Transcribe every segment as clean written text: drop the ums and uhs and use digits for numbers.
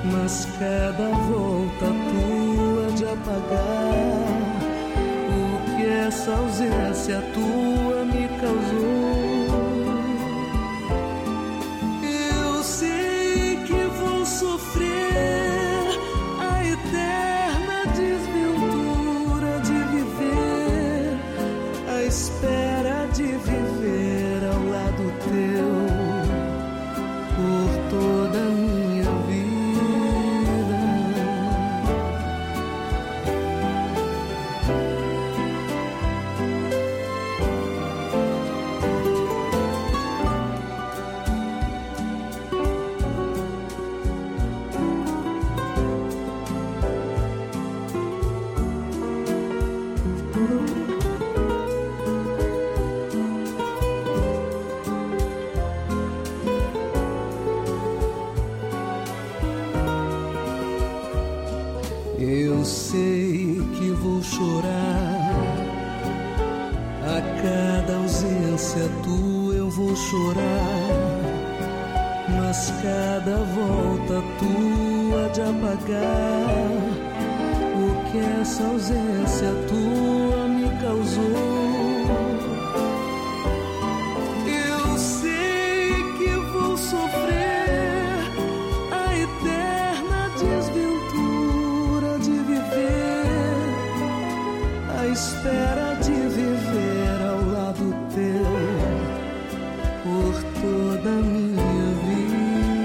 mas cada volta tua de apagar o que essa ausência tua me causou. Eu sei que vou sofrer a eterna desventura de viver, a espera de viver ao lado teu por toda a minha vida. Eu sei que vou chorar a cada ausência tua, eu vou chorar, mas cada volta tua de apagar o que essa ausência tua me causou. Eu sei que vou sofrer a eterna desventura de viver, a espera de viver ao lado teu por toda a minha vida.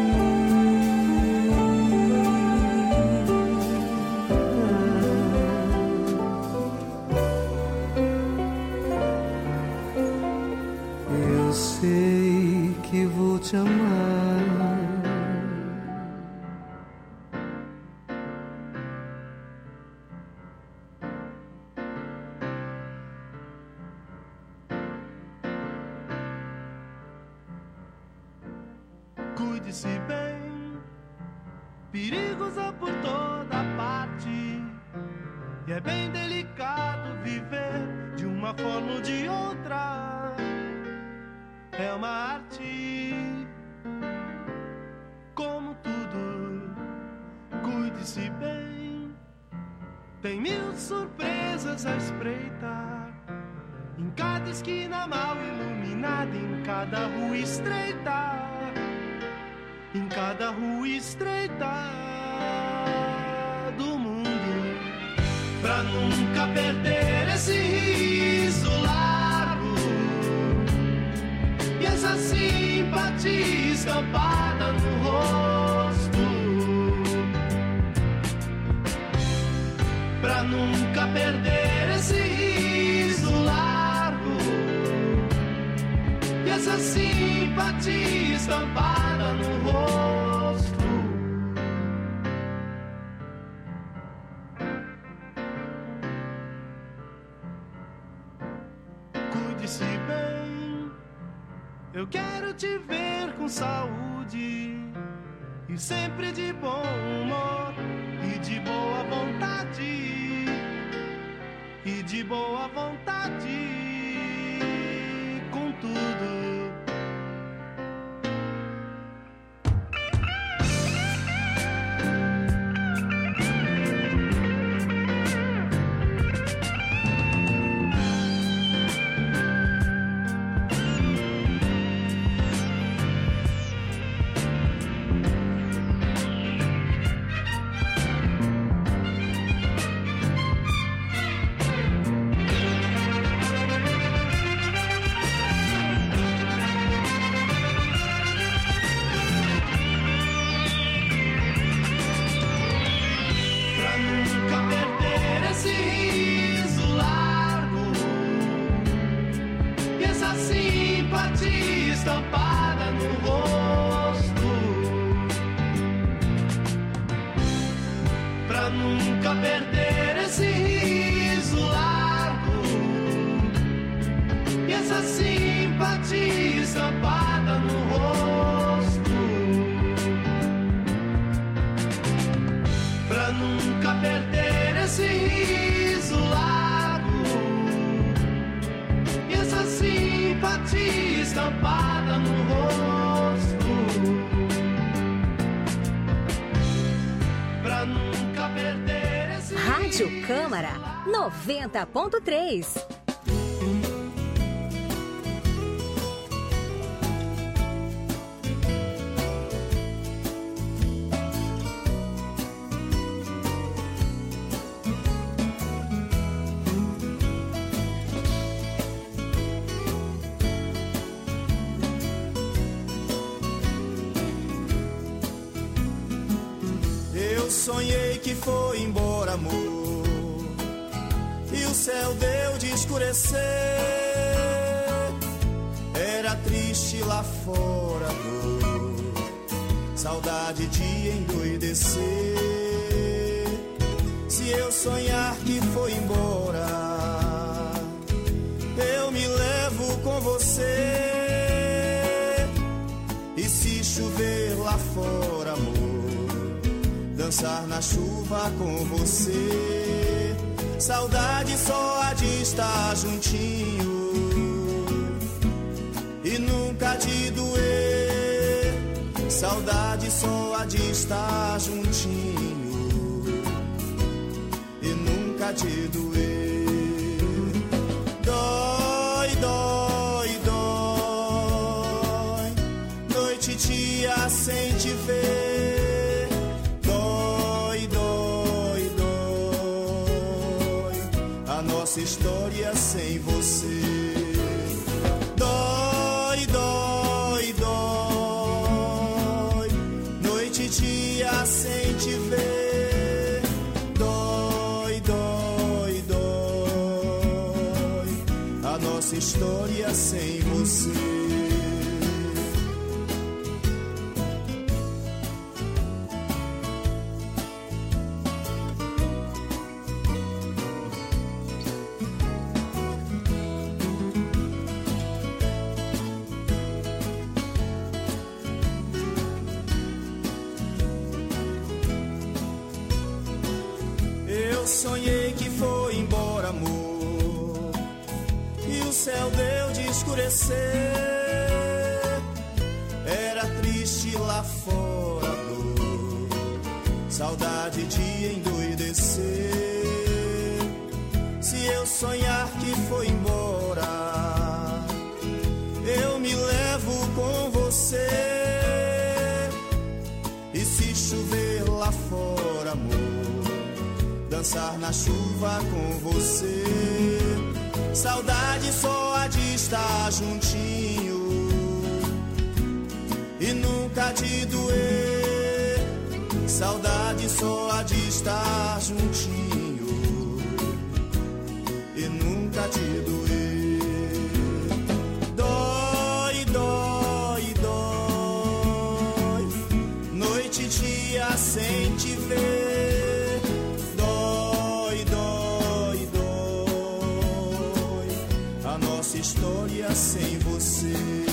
Eu sei que vou te amar. Cuide-se bem, perigos há por toda parte, e é bem delicado viver de uma forma ou de outra. É uma arte, como tudo. Cuide-se bem, tem mil surpresas a espreitar, em cada esquina mal iluminada, em cada rua estreita, em cada rua estreita do mundo, pra nunca perder esse riso largo e essa simpatia estampada no rosto, pra nunca perder esse riso largo e essa simpatia estampada no rosto. Cuide-se bem, eu quero te ver com saúde e sempre de bom humor e de boa vontade, e de boa vontade com tudo. Estampada no rosto, pra nunca perder esse riso largo e essa simpatia estampada no rosto, pra nunca perder esse riso largo e essa simpatia estampada no rosto, Rádio Câmara 90.3. Sonhei que foi embora, amor, e o céu deu de escurecer. Era triste lá fora, dor, saudade de endoidecer. Se eu sonhar que foi embora, eu me levo com você. E se chover lá fora, amor, dançar na chuva com você. Saudade só há de estar juntinho e nunca de doer. Saudade só há de estar juntinho e nunca de doer. Dói, dói, dói, noite e dia sem te ver. Nossa história sem você. Dói, dói, dói, noite e dia sem te ver. Dói, dói, dói, a nossa história sem você. Sonhei que foi embora, amor, e o céu deu de escurecer. Era triste lá fora, dor, saudade de endoidecer. Se eu sonhar que foi embora, eu me levo com você. E se chover lá fora, amor, dançar na chuva com você. Saudade só há de estar juntinho e nunca de doer. Saudade só há de estar juntinho e nunca de doer. Dói, dói, dói, noite e dia sem te ver. História sem você.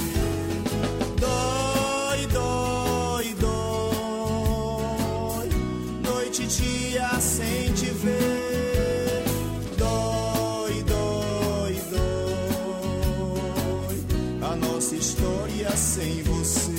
Dói, dói, dói, noite e dia sem te ver. Dói, dói, dói, a nossa história sem você.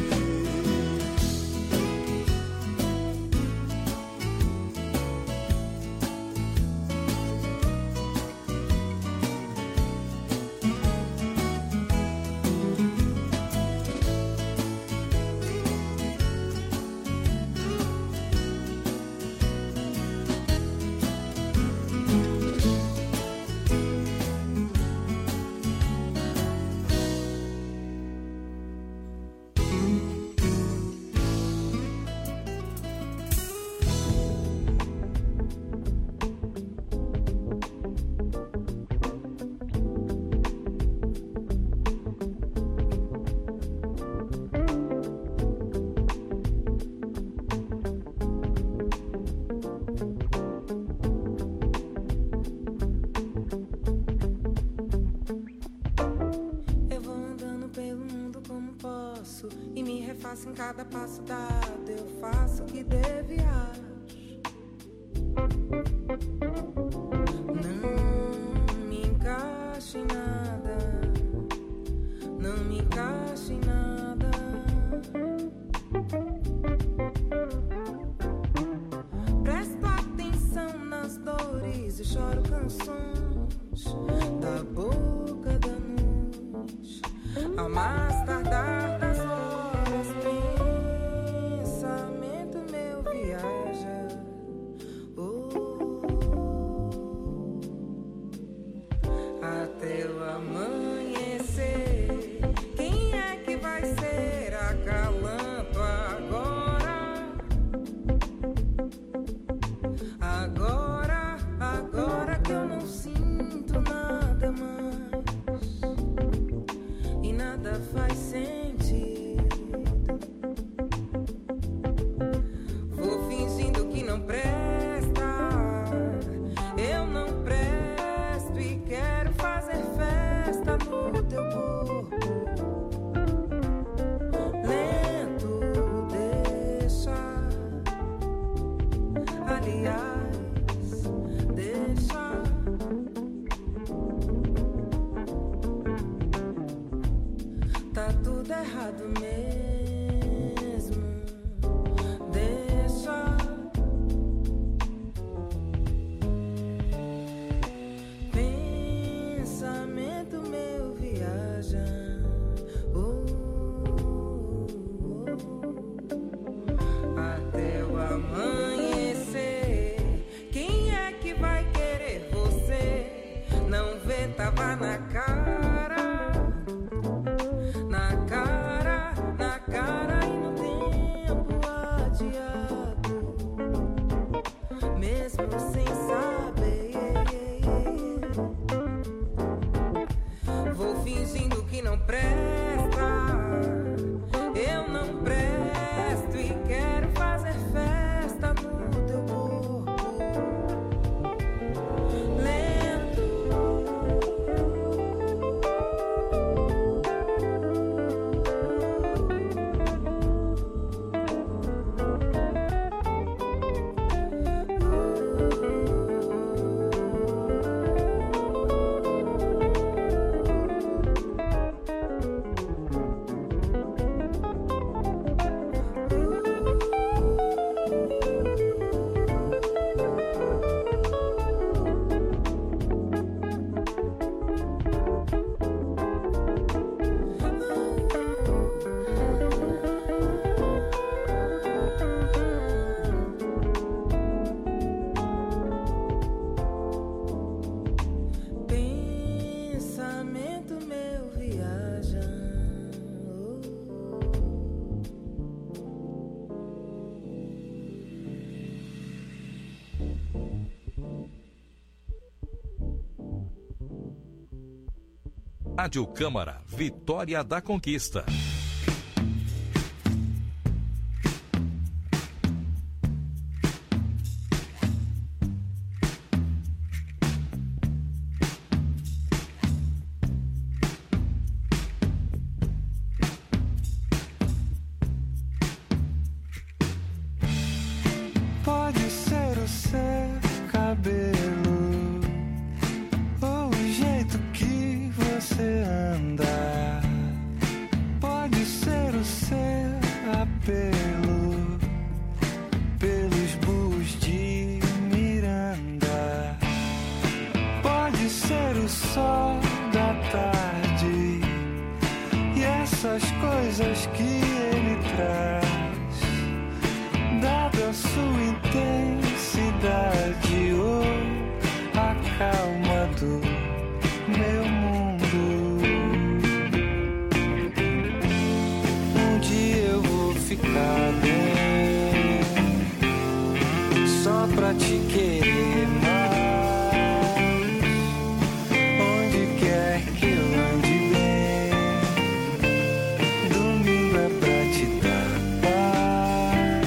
Em cada passo dado eu faço o que deve acho. Não me encaixo em nada, não me encaixo em nada. Presto atenção nas dores Rádio Câmara, Vitória da Conquista. Pode ser o seu cabelo, ou o jeito que você anda. Pode ser o seu apelo pelos burros de Miranda. Pode ser o sol da tarde e essas coisas que ele traz. Dada a sua intensidade ou a calma do meu mundo, um dia eu vou ficar bem só pra te querer mais. Onde quer que eu ande bem, domingo é pra te dar paz.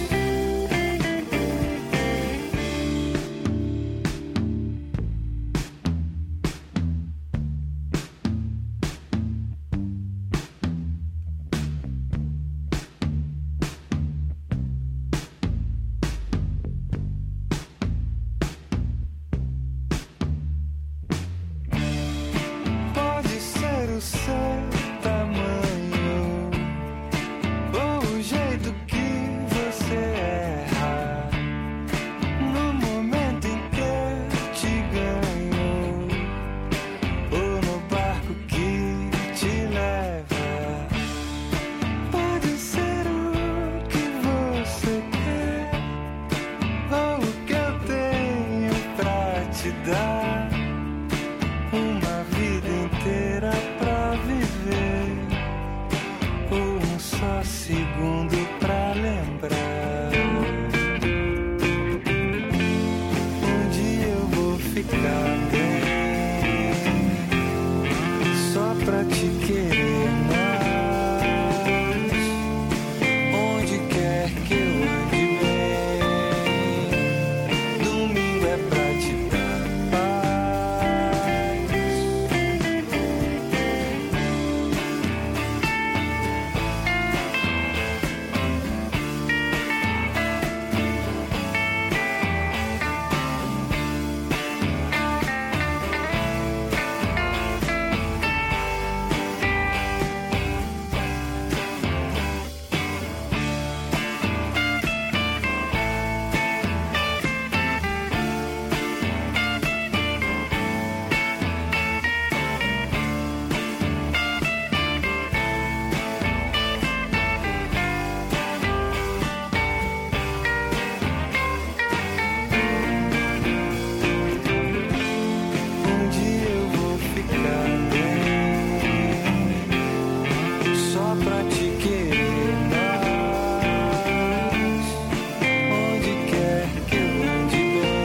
Pode ser o seu tamanho ou o jeito que você erra no momento em que te ganho, ou no barco que te leva. Pode ser o que você quer ou o que eu tenho pra te dar. Uma vida inteira pra viver, ou um só segundo pra lembrar. Um dia eu vou ficar bem só pra te querer mais. Onde quer que eu ande bem, domingo é pra te dar paz. Um dia eu vou ficar bem só pra te querer mais. Onde quer que eu ande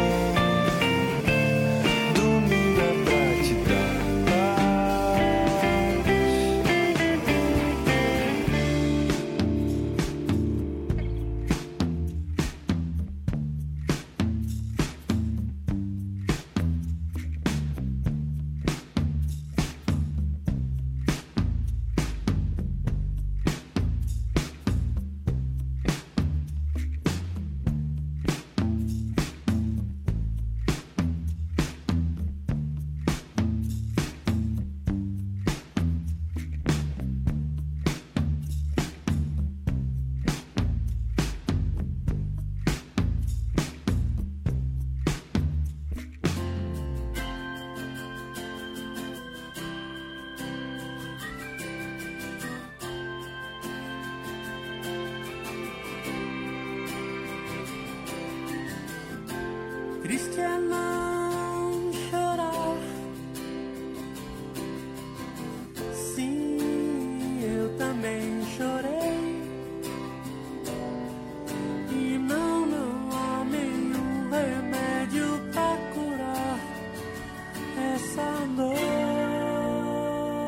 bem, domingo é pra te dar Triste é não chorar. Sim, eu também chorei. E não há nenhum remédio pra curar essa dor.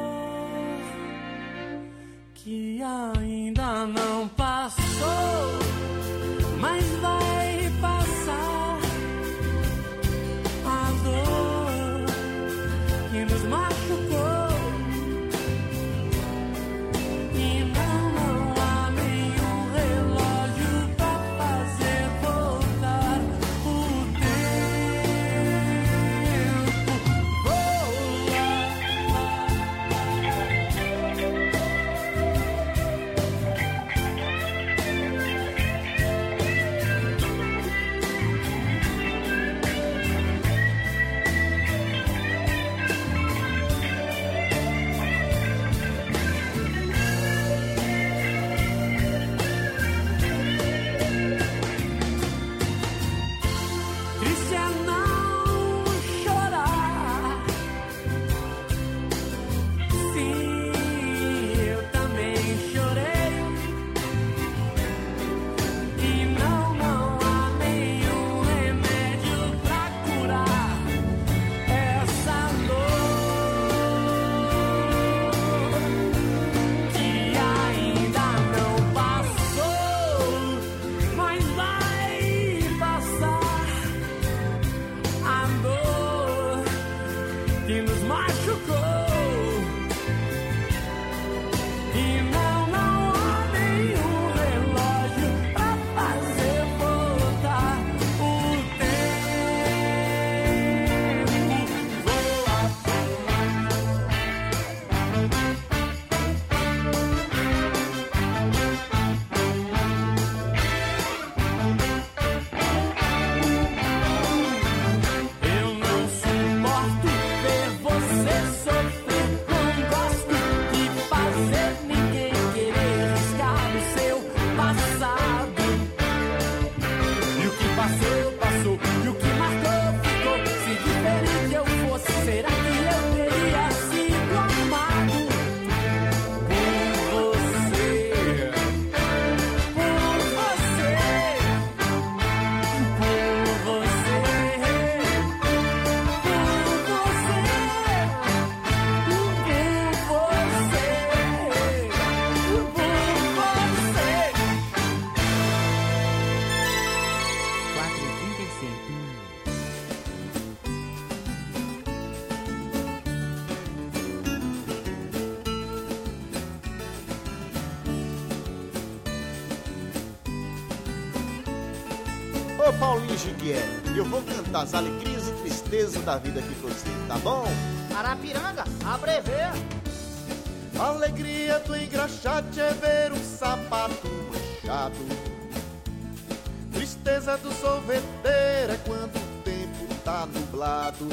sou Paulinho Giguier e eu vou cantar as alegrias e tristezas da vida aqui pra você, tá bom? Arapiranga, abrevê. Alegria do engraxate é ver um sapato manchado. Tristeza do sorveteiro é quando o tempo tá nublado.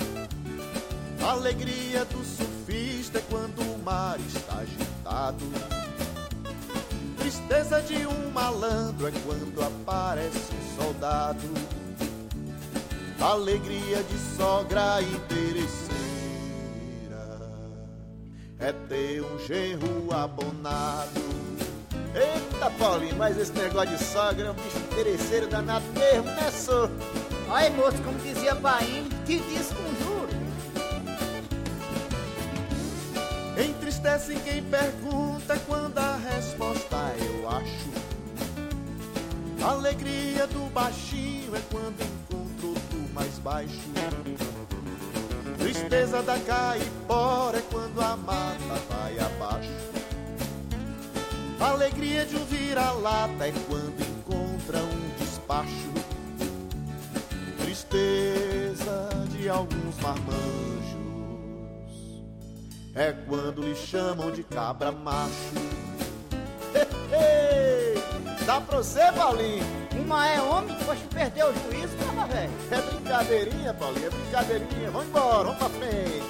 Alegria do surfista é quando o mar está agitado. Tristeza de um malandro é quando aparece um soldado. Alegria de sogra interesseira é ter um genro abonado. Eita, Paulinho, mas esse negócio de sogra é um bicho interesseiro danado mesmo, né, só? Ai, moço, como dizia Paim, que diz com juro. Entristece quem pergunta quando a resposta eu acho. Alegria do baixinho é quando encontra outro mais baixo. Tristeza da caipora é quando a mata vai abaixo. Alegria de um vira-lata é quando encontra um despacho. Tristeza de alguns marmanjos é quando lhe chamam de cabra macho. Dá pra você, Paulinho? Uma é homem, depois que perdeu o juízo, tava velho. É brincadeirinha, Paulinho, é brincadeirinha. Vamos embora, vamos pra frente.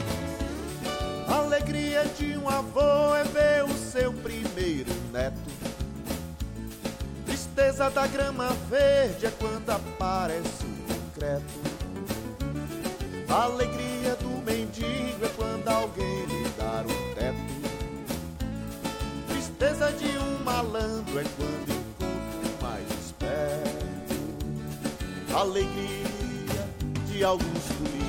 Alegria de um avô é ver o seu primeiro neto. Tristeza da grama verde é quando aparece o concreto. Alegria do mendigo é quando alguém lhe dá o teto. Tristeza de um malandro é quando encontra o mais esperto. Alegria de alguns políticos